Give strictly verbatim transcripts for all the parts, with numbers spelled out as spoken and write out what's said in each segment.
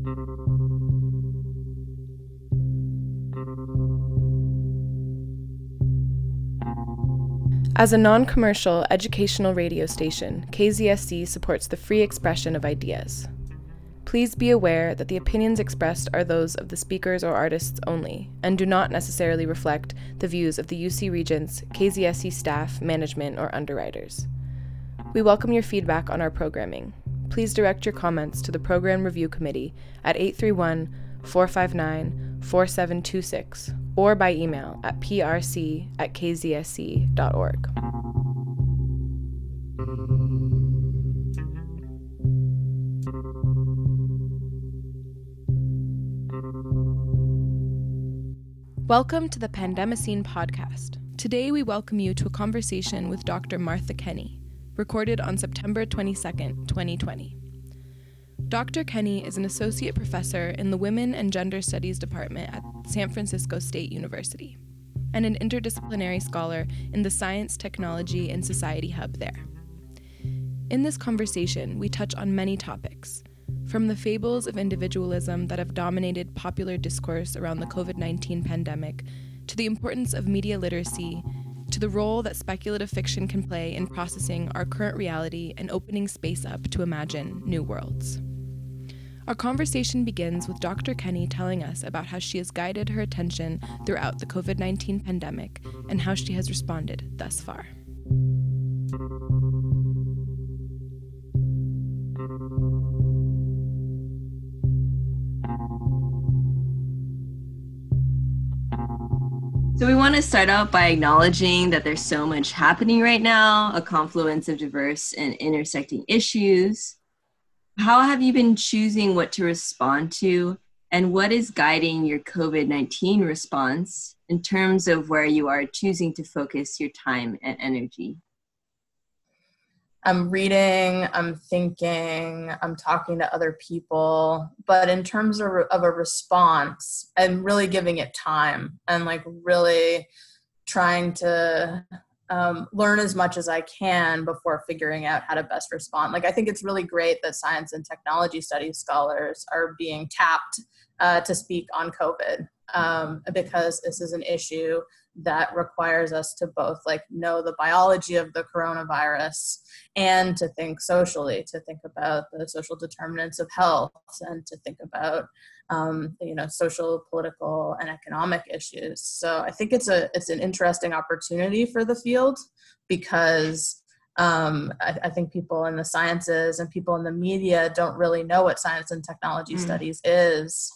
As a non-commercial educational radio station, K Z S C supports the free expression of ideas. Please be aware that the opinions expressed are those of the speakers or artists only, and do not necessarily reflect the views of the U C Regents, K Z S C staff, management, or underwriters. We welcome your feedback on our programming. Please direct your comments to the Program Review Committee at eight three one, four five nine, four seven two six or by email at p r c at k z s c dot org. Welcome to the Pandemicine podcast. Today we welcome you to a conversation with Doctor Martha Kenney, recorded on September twenty-second, twenty twenty. Doctor Kenney is an associate professor in the Women and Gender Studies Department at San Francisco State University, and an interdisciplinary scholar in the Science, Technology, and Society Hub there. In this conversation, we touch on many topics, from the fables of individualism that have dominated popular discourse around the covid nineteen pandemic, to the importance of media literacy, to the role that speculative fiction can play in processing our current reality and opening space up to imagine new worlds. Our conversation begins with Doctor Kenney telling us about how she has guided her attention throughout the covid nineteen pandemic and how she has responded thus far. So we want to start out by acknowledging that there's so much happening right now, a confluence of diverse and intersecting issues. How have you been choosing what to respond to, and what is guiding your covid nineteen response in terms of where you are choosing to focus your time and energy? I'm reading, I'm thinking, I'm talking to other people, but in terms of, of a response, I'm really giving it time and like really trying to um, learn as much as I can before figuring out how to best respond. Like, I think it's really great that science and technology studies scholars are being tapped uh, to speak on COVID um, because this is an issue that requires us to both like know the biology of the coronavirus and to think socially, to think about the social determinants of health and to think about um, you know, social, political, and economic issues. So I think it's a it's an interesting opportunity for the field because um, I, I think people in the sciences and people in the media don't really know what science and technology mm. studies is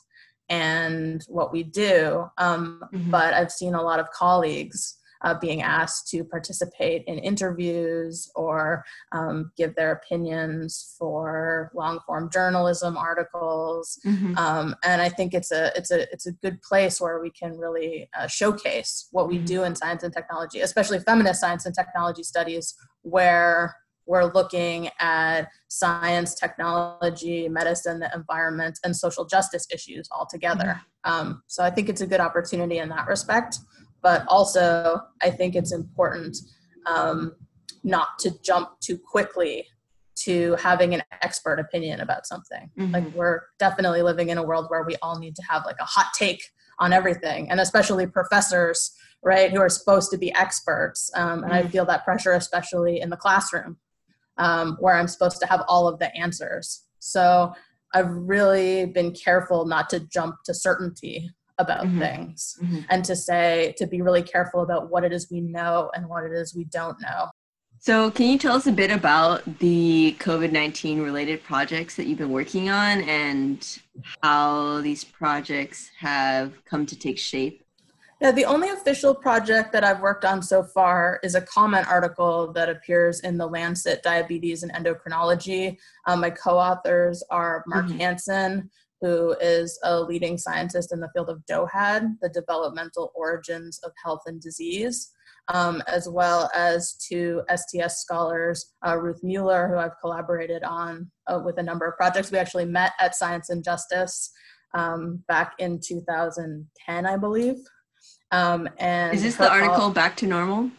and what we do. Um, mm-hmm. But I've seen a lot of colleagues uh, being asked to participate in interviews or um, give their opinions for long-form journalism articles. Mm-hmm. Um, and I think it's a it's a it's a good place where we can really uh, showcase what we mm-hmm. do in science and technology, especially feminist science and technology studies, where we're looking at science, technology, medicine, the environment, and social justice issues all together. Mm-hmm. Um, so I think it's a good opportunity in that respect. But also, I think it's important um, not to jump too quickly to having an expert opinion about something. Mm-hmm. Like, we're definitely living in a world where we all need to have like a hot take on everything, and especially professors, right, who are supposed to be experts. Um, and mm-hmm. I feel that pressure, especially in the classroom. Um, where I'm supposed to have all of the answers. So I've really been careful not to jump to certainty about mm-hmm. things mm-hmm. and to say, to be really careful about what it is we know and what it is we don't know. So can you tell us a bit about the covid nineteen related projects that you've been working on and how these projects have come to take shape? Yeah, the only official project that I've worked on so far is a comment article that appears in the Lancet Diabetes and Endocrinology. Um, my co-authors are Mark mm-hmm. Hansen, who is a leading scientist in the field of DOHAD, the developmental origins of health and disease, um, as well as two S T S scholars, uh, Ruth Mueller, who I've collaborated on uh, with a number of projects. We actually met at Science and Justice um, back in two thousand ten, I believe. Um, and is this the article Back to Normal?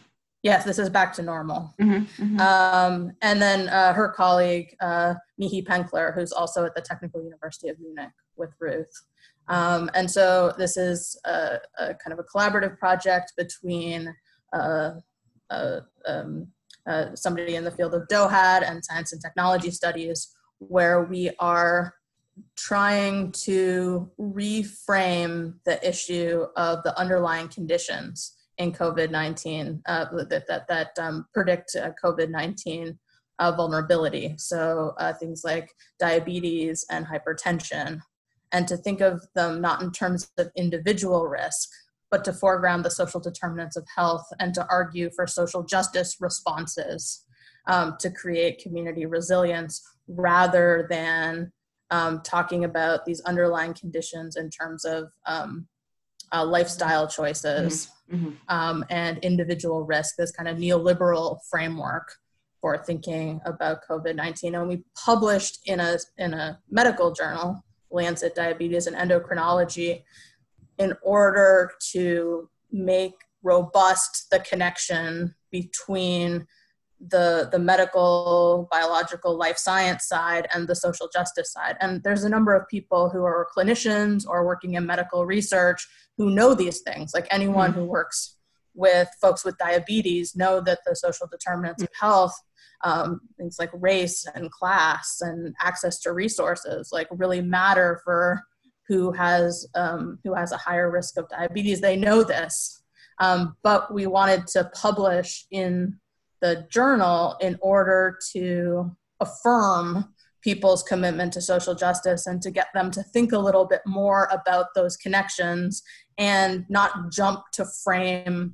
Yes, this is back to normal. Mm-hmm, mm-hmm. Um, and then uh, her colleague, uh, Mihi Penkler, who's also at the Technical University of Munich with Ruth. Um, and so this is a, a kind of a collaborative project between uh, uh, um, uh, somebody in the field of DOHAD and science and technology studies, where we are trying to reframe the issue of the underlying conditions in COVID nineteen uh, that that, that um, predict uh, COVID nineteen uh, vulnerability. So uh, things like diabetes and hypertension, and to think of them not in terms of individual risk, but to foreground the social determinants of health and to argue for social justice responses um, to create community resilience, rather than um, talking about these underlying conditions in terms of um, uh, lifestyle choices. Mm-hmm. Um, and individual risk, this kind of neoliberal framework for thinking about COVID nineteen. And we published in a, in a medical journal, Lancet Diabetes and Endocrinology, in order to make robust the connection between the, the medical, biological, life science side and the social justice side. And there's a number of people who are clinicians or working in medical research who know these things. Like anyone mm-hmm. who works with folks with diabetes know that the social determinants mm-hmm. of health, um, things like race and class and access to resources, like really matter for who has um, who has a higher risk of diabetes. They know this, um, but we wanted to publish in the journal in order to affirm people's commitment to social justice and to get them to think a little bit more about those connections and not jump to frame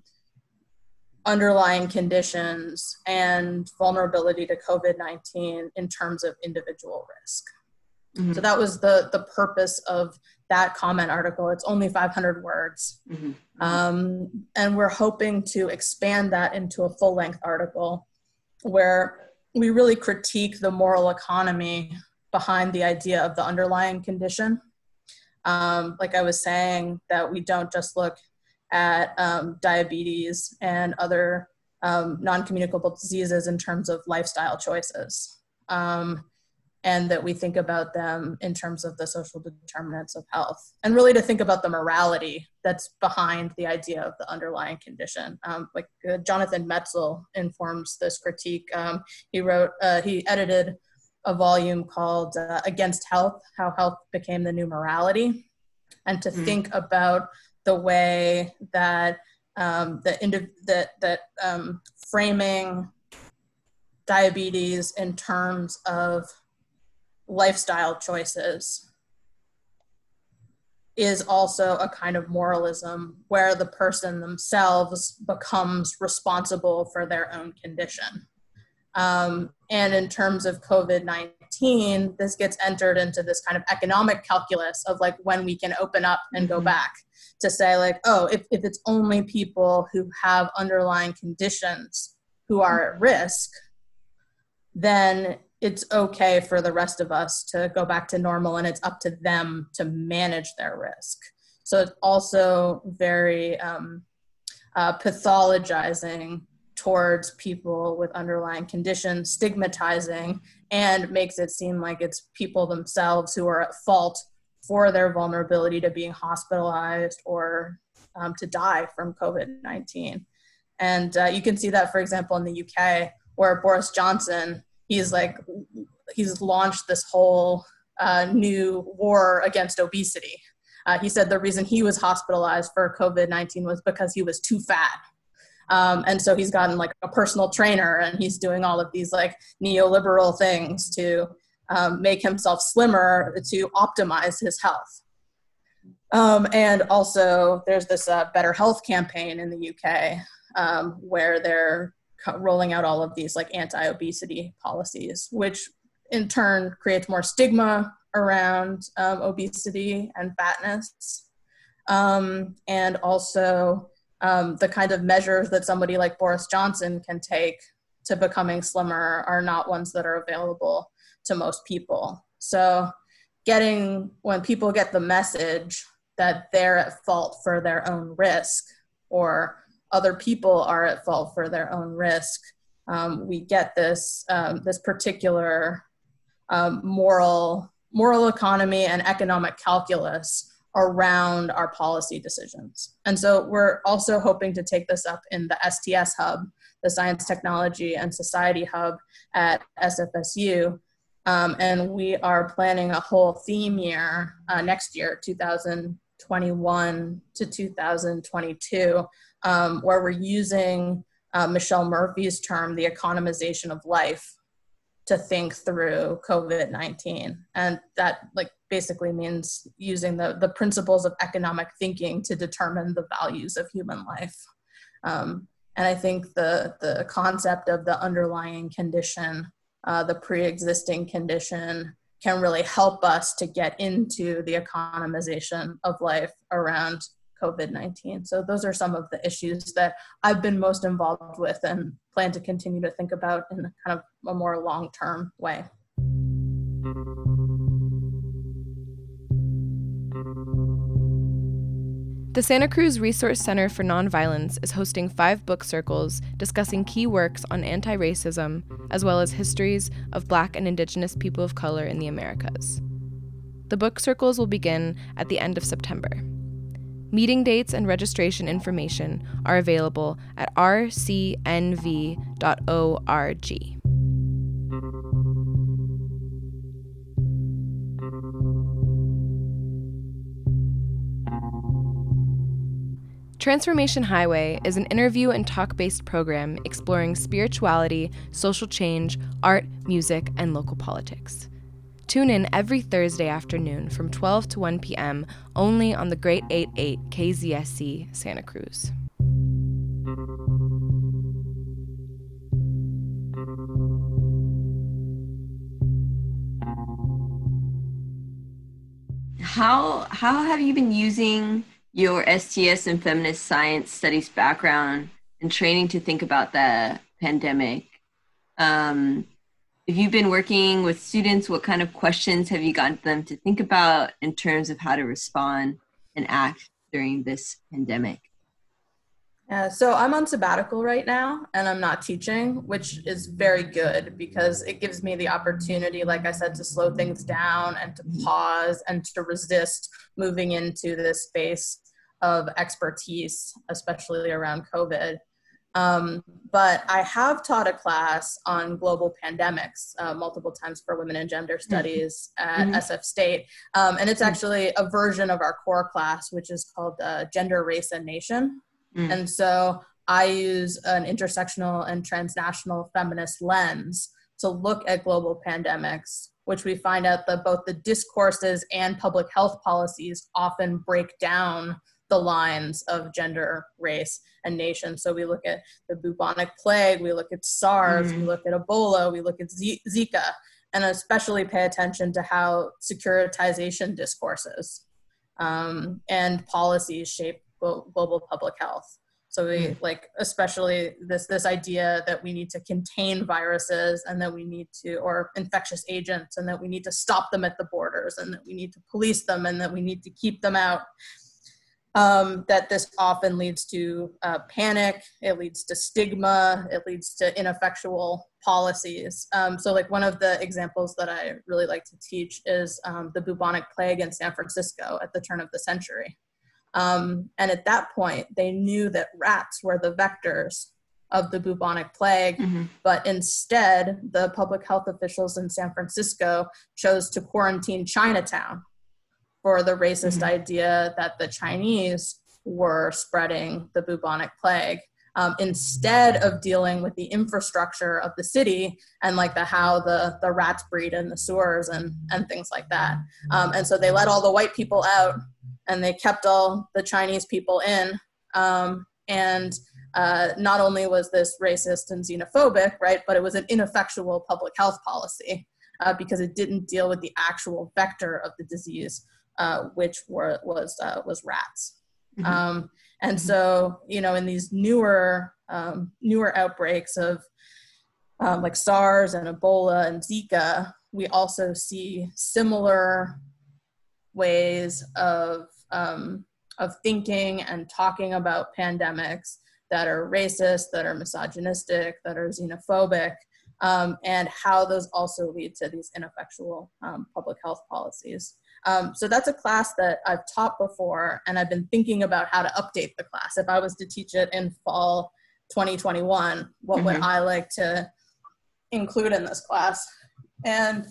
underlying conditions and vulnerability to COVID nineteen in terms of individual risk. Mm-hmm. So that was the, the purpose of that comment article. It's only five hundred words. Mm-hmm. Um, and we're hoping to expand that into a full-length article where we really critique the moral economy behind the idea of the underlying condition. Um, like I was saying, that we don't just look at um, diabetes and other um, non-communicable diseases in terms of lifestyle choices. Um, and that we think about them in terms of the social determinants of health, and really to think about the morality that's behind the idea of the underlying condition. Um, like uh, Jonathan Metzl informs this critique. Um, he wrote, uh, he edited a volume called uh, Against Health, How Health Became the New Morality, and to mm. think about the way that um, the indi- that, that um, framing diabetes in terms of lifestyle choices is also a kind of moralism where the person themselves becomes responsible for their own condition. Um, and in terms of COVID nineteen, this gets entered into this kind of economic calculus of like when we can open up and go back to say like, oh, if, if it's only people who have underlying conditions who are at risk, then it's okay for the rest of us to go back to normal, and it's up to them to manage their risk. So it's also very um, uh, pathologizing towards people with underlying conditions, stigmatizing, and makes it seem like it's people themselves who are at fault for their vulnerability to being hospitalized or um, to die from COVID nineteen. And uh, you can see that, for example, in the U K, where Boris Johnson, he's like, he's launched this whole uh, new war against obesity. Uh, he said the reason he was hospitalized for COVID nineteen was because he was too fat. Um, and so he's gotten like a personal trainer, and he's doing all of these like neoliberal things to um, make himself slimmer to optimize his health. Um, and also there's this uh, Better Health campaign in the U K um, where they're rolling out all of these like anti-obesity policies, which in turn creates more stigma around um, obesity and fatness. Um, and also um, the kind of measures that somebody like Boris Johnson can take to becoming slimmer are not ones that are available to most people. So getting, when people get the message that they're at fault for their own risk or other people are at fault for their own risk, um, we get this um, this particular um, moral moral economy and economic calculus around our policy decisions. And so we're also hoping to take this up in the S T S Hub, the Science, Technology, and Society Hub at S F S U. Um, and we are planning a whole theme year uh, next year, two thousand twenty-one to two thousand twenty-two, um, where we're using uh, Michelle Murphy's term, the economization of life, to think through COVID nineteen. And that like basically means using the, the principles of economic thinking to determine the values of human life. Um, and I think the, the concept of the underlying condition, uh, the pre-existing condition, can really help us to get into the economization of life around COVID nineteen. So those are some of the issues that I've been most involved with and plan to continue to think about in kind of a more long-term way. The Santa Cruz Resource Center for Nonviolence is hosting five book circles discussing key works on anti-racism, as well as histories of Black and Indigenous people of color in the Americas. The book circles will begin at the end of September. Meeting dates and registration information are available at r c n v dot org. Transformation Highway is an interview and talk-based program exploring spirituality, social change, art, music, and local politics. Tune in every Thursday afternoon from twelve to one p.m. only on the Great eighty-eight K Z S C Santa Cruz. How how have you been using your S T S and feminist science studies background and training to think about the pandemic? Um, if you've been working with students, what kind of questions have you gotten them to think about in terms of how to respond and act during this pandemic? Yeah, so I'm on sabbatical right now and I'm not teaching, which is very good because it gives me the opportunity, like I said, to slow things down and to pause and to resist moving into this space of expertise, especially around COVID. Um, but I have taught a class on global pandemics uh, multiple times for women and gender studies at mm-hmm. S F State. Um, and it's actually a version of our core class, which is called uh, Gender, Race, and Nation. Mm. And so I use an intersectional and transnational feminist lens to look at global pandemics, which we find out that both the discourses and public health policies often break down the lines of gender, race, and nation. So we look at the bubonic plague, we look at SARS, mm. we look at Ebola, we look at Z- Zika, and especially pay attention to how securitization discourses um, and policies shape global public health. So we mm. like, especially this, this idea that we need to contain viruses and that we need to, or infectious agents, and that we need to stop them at the borders and that we need to police them and that we need to keep them out. Um, that this often leads to uh, panic, it leads to stigma, it leads to ineffectual policies. Um, so like one of the examples that I really like to teach is um, the bubonic plague in San Francisco at the turn of the century. Um, and at that point, they knew that rats were the vectors of the bubonic plague, mm-hmm. but instead, the public health officials in San Francisco chose to quarantine Chinatown for the racist mm-hmm. idea that the Chinese were spreading the bubonic plague, um, instead of dealing with the infrastructure of the city and like the how the, the rats breed in the sewers and, and things like that. Um, and so they let all the white people out and they kept all the Chinese people in. Um, and uh, not only was this racist and xenophobic, right, but it was an ineffectual public health policy uh, because it didn't deal with the actual vector of the disease, uh, which were, was uh, was rats. Mm-hmm. Um, and mm-hmm. so, you know, in these newer um, newer outbreaks of um, like SARS and Ebola and Zika, we also see similar ways of um, of thinking and talking about pandemics that are racist, that are misogynistic, that are xenophobic, um, and how those also lead to these ineffectual um, public health policies. Um, so that's a class that I've taught before, and I've been thinking about how to update the class. If I was to teach it in fall twenty twenty-one, what mm-hmm. would I like to include in this class? And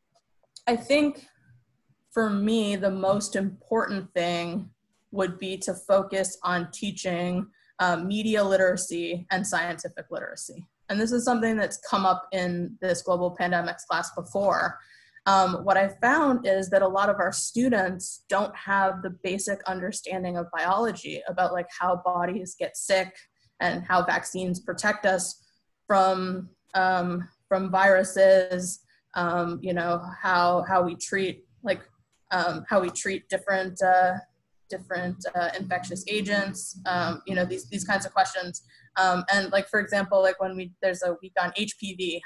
I think for me, the most important thing would be to focus on teaching uh, media literacy and scientific literacy. And this is something that's come up in this global pandemics class before. Um, what I found is that a lot of our students don't have the basic understanding of biology about like how bodies get sick and how vaccines protect us from, um, from viruses, um, you know, how, how we treat like um, how we treat different, uh, different uh, infectious agents, um, you know, these, these kinds of questions. Um, and like, for example, like when we, there's a week on H P V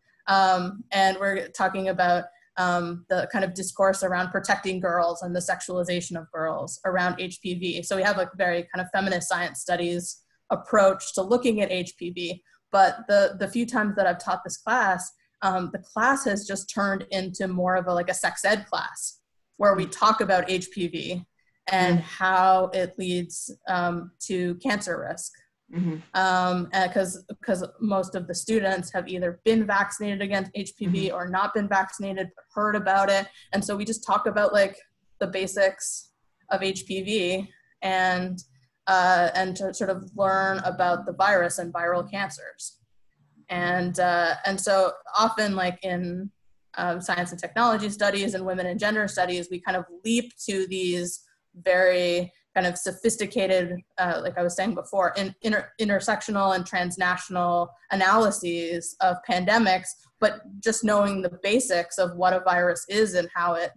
um, and we're talking about um, the kind of discourse around protecting girls and the sexualization of girls around H P V. So we have a very kind of feminist science studies approach to looking at H P V. But the, the few times that I've taught this class, um, the class has just turned into more of a, like a sex ed class where we talk about H P V and mm. how it leads um, to cancer risk. Mm-hmm. Um, because because most of the students have either been vaccinated against H P V mm-hmm. or not been vaccinated, but heard about it. And so we just talk about like the basics of H P V and uh, and to sort of learn about the virus and viral cancers. And uh, and so often like in um, science and technology studies and women and gender studies, we kind of leap to these very kind of sophisticated, uh, like I was saying before, in, inter, intersectional and transnational analyses of pandemics, but just knowing the basics of what a virus is and how it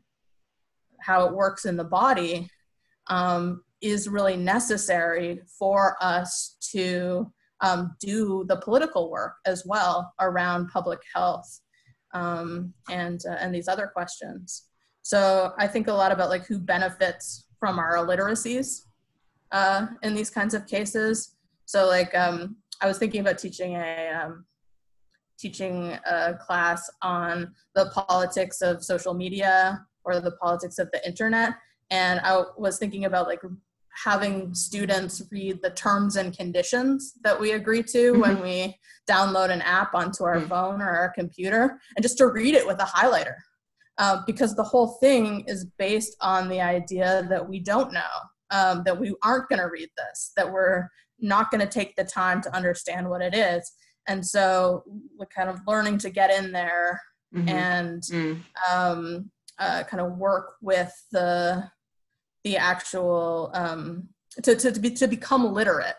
how it works in the body um, is really necessary for us to um, do the political work as well around public health um, and uh, and these other questions. So I think a lot about like who benefits from our illiteracies uh, in these kinds of cases. So like um, I was thinking about teaching a um, teaching a class on the politics of social media or the politics of the internet. And I was thinking about like having students read the terms and conditions that we agree to mm-hmm. when we download an app onto our mm-hmm. phone or our computer, and just to read it with a highlighter. Uh, because the whole thing is based on the idea that we don't know, um, that we aren't going to read this, that we're not going to take the time to understand what it is. And so we're kind of learning to get in there mm-hmm. and mm. um, uh, kind of work with the the actual, um, to, to, to, be, to become literate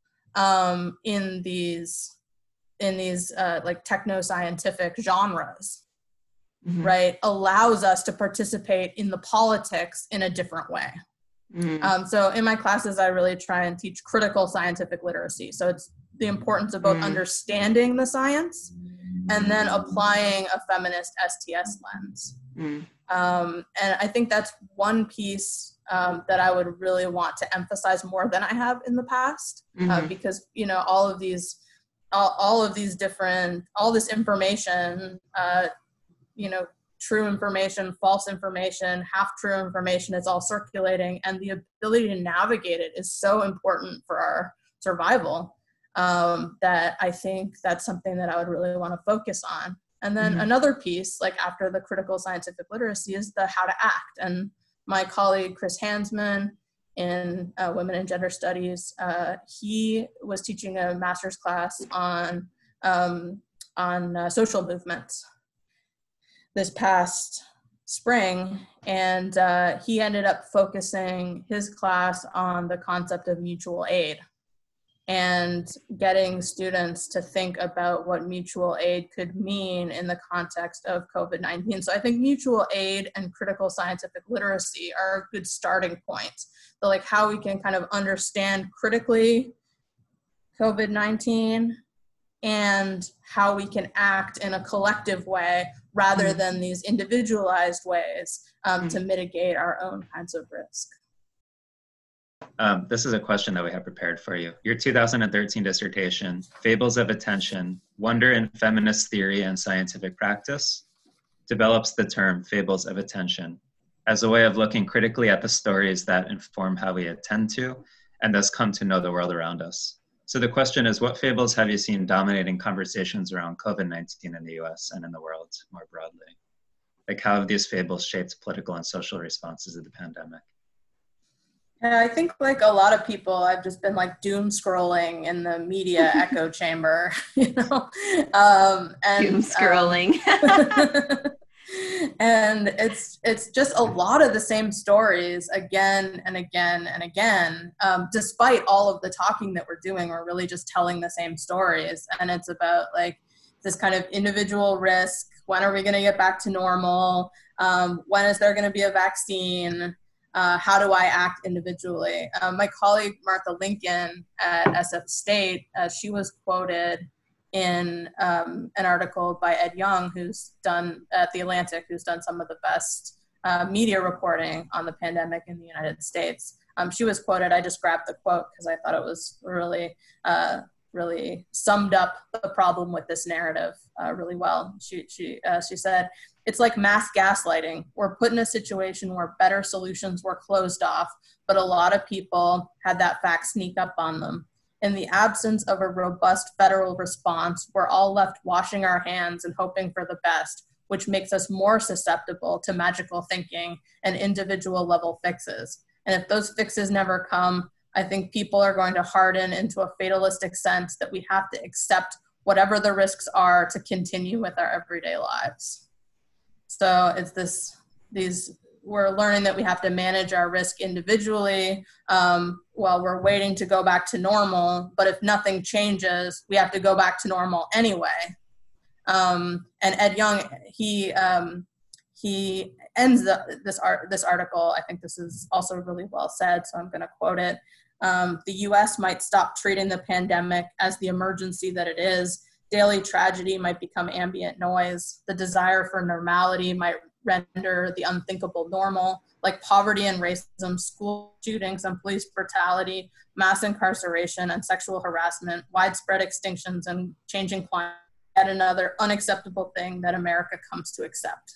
um, in these, in these uh, like techno-scientific genres. Mm-hmm. Right, allows us to participate in the politics in a different way. Mm-hmm. Um, so in my classes, I really try and teach critical scientific literacy. So it's the importance of both mm-hmm. understanding the science and then applying a feminist S T S lens. Mm-hmm. Um, and I think that's one piece um, that I would really want to emphasize more than I have in the past, mm-hmm. uh, because, you know, all of these, all, all of these different, all this information, uh, you know, true information, false information, half-true information is all circulating, and the ability to navigate it is so important for our survival um, that I think that's something that I would really want to focus on. And then mm-hmm. another piece, like after the critical scientific literacy, is the how to act. And my colleague, Chris Hansman, in uh, Women and Gender Studies, uh, he was teaching a master's class on, um, on uh, social movements this past spring, and uh, he ended up focusing his class on the concept of mutual aid and getting students to think about what mutual aid could mean in the context of COVID nineteen. So I think mutual aid and critical scientific literacy are a good starting point. So like how we can kind of understand critically COVID nineteen and how we can act in a collective way rather mm-hmm. than these individualized ways um, mm-hmm. to mitigate our own kinds of risk. Um, this is a question that we have prepared for you. Your two thousand thirteen dissertation, Fables of Attention, Wonder in Feminist Theory and Scientific Practice, develops the term fables of attention as a way of looking critically at the stories that inform how we attend to and thus come to know the world around us. So the question is, what fables have you seen dominating conversations around COVID nineteen in the U S and in the world more broadly? Like, how have these fables shaped political and social responses to the pandemic? Yeah, I think like a lot of people, I've just been like doom scrolling in the media echo chamber, you know, um, and doom scrolling. Um, and it's it's just a lot of the same stories again and again and again. Um, despite all of the talking that we're doing, we're really just telling the same stories, and it's about like this kind of individual risk. When are we going to get back to normal? Um, when is there going to be a vaccine? Uh, how do I act individually? Um, my colleague, Martha Lincoln at S F State, uh, she was quoted in um, an article by Ed Young, who's done at The Atlantic, who's done some of the best uh, media reporting on the pandemic in the United States. Um, she was quoted, I just grabbed the quote because I thought it was really, uh, really summed up the problem with this narrative uh, really well. She, she, uh, she said, "It's like mass gaslighting. We're put in a situation where better solutions were closed off, but a lot of people had that fact sneak up on them. In the absence of a robust federal response, we're all left washing our hands and hoping for the best, which makes us more susceptible to magical thinking and individual level fixes. And if those fixes never come, I think people are going to harden into a fatalistic sense that we have to accept whatever the risks are to continue with our everyday lives." So it's this, these, we're learning that we have to manage our risk individually um, while we're waiting to go back to normal. But if nothing changes, we have to go back to normal anyway. Um, and Ed Young, he um, he ends the, this art, this article. I think this is also really well said, so I'm going to quote it. Um, "The U S might stop treating the pandemic as the emergency that it is. Daily tragedy might become ambient noise. The desire for normality might render the unthinkable normal, like poverty and racism, school shootings and police brutality, mass incarceration and sexual harassment, widespread extinctions and changing climate, yet another unacceptable thing that America comes to accept."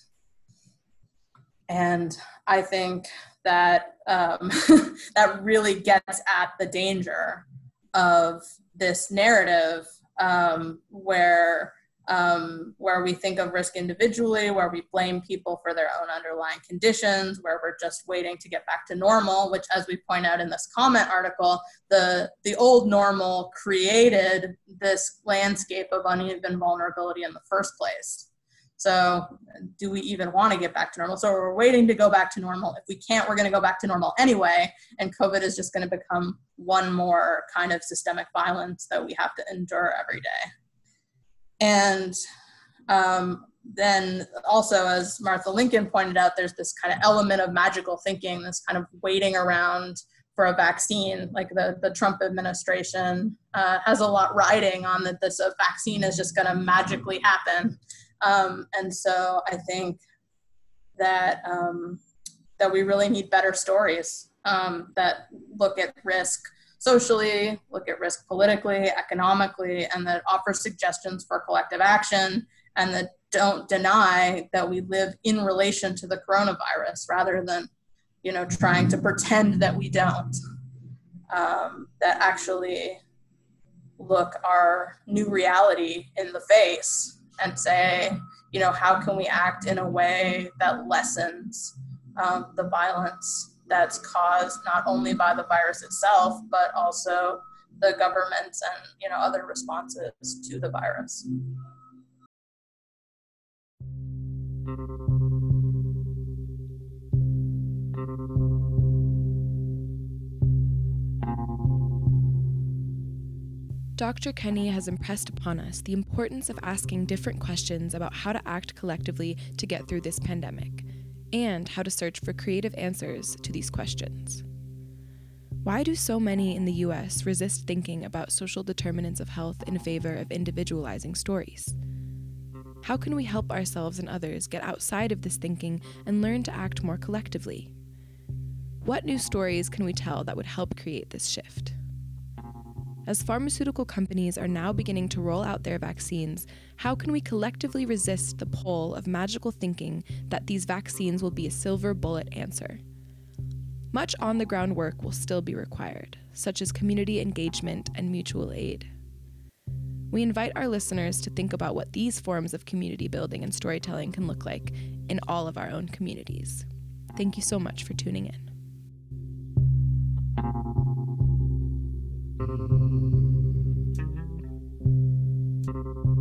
And I think that um, that really gets at the danger of this narrative um, where um, where we think of risk individually, where we blame people for their own underlying conditions, where we're just waiting to get back to normal, which, as we point out in this comment article, the, the old normal created this landscape of uneven vulnerability in the first place. So do we even want to get back to normal? So we're waiting to go back to normal. If we can't, we're going to go back to normal anyway. And COVID is just going to become one more kind of systemic violence that we have to endure every day. And um, then also, as Martha Lincoln pointed out, there's this kind of element of magical thinking, this kind of waiting around for a vaccine. Like the, the Trump administration uh, has a lot riding on that this a vaccine is just going to magically happen. Um, and so I think that um, that we really need better stories um, that look at risk socially, look at risk politically, economically, and that offer suggestions for collective action, and that don't deny that we live in relation to the coronavirus rather than, you know, trying to pretend that we don't. Um, that actually look our new reality in the face and say, you know, how can we act in a way that lessens um, the violence that's caused not only by the virus itself, but also the governments and, you know, other responses to the virus. Doctor Kenney has impressed upon us the importance of asking different questions about how to act collectively to get through this pandemic, and how to search for creative answers to these questions. Why do so many in the U S resist thinking about social determinants of health in favor of individualizing stories? How can we help ourselves and others get outside of this thinking and learn to act more collectively? What new stories can we tell that would help create this shift? As pharmaceutical companies are now beginning to roll out their vaccines, how can we collectively resist the pull of magical thinking that these vaccines will be a silver bullet answer? Much on-the-ground work will still be required, such as community engagement and mutual aid. We invite our listeners to think about what these forms of community building and storytelling can look like in all of our own communities. Thank you so much for tuning in. Thank you.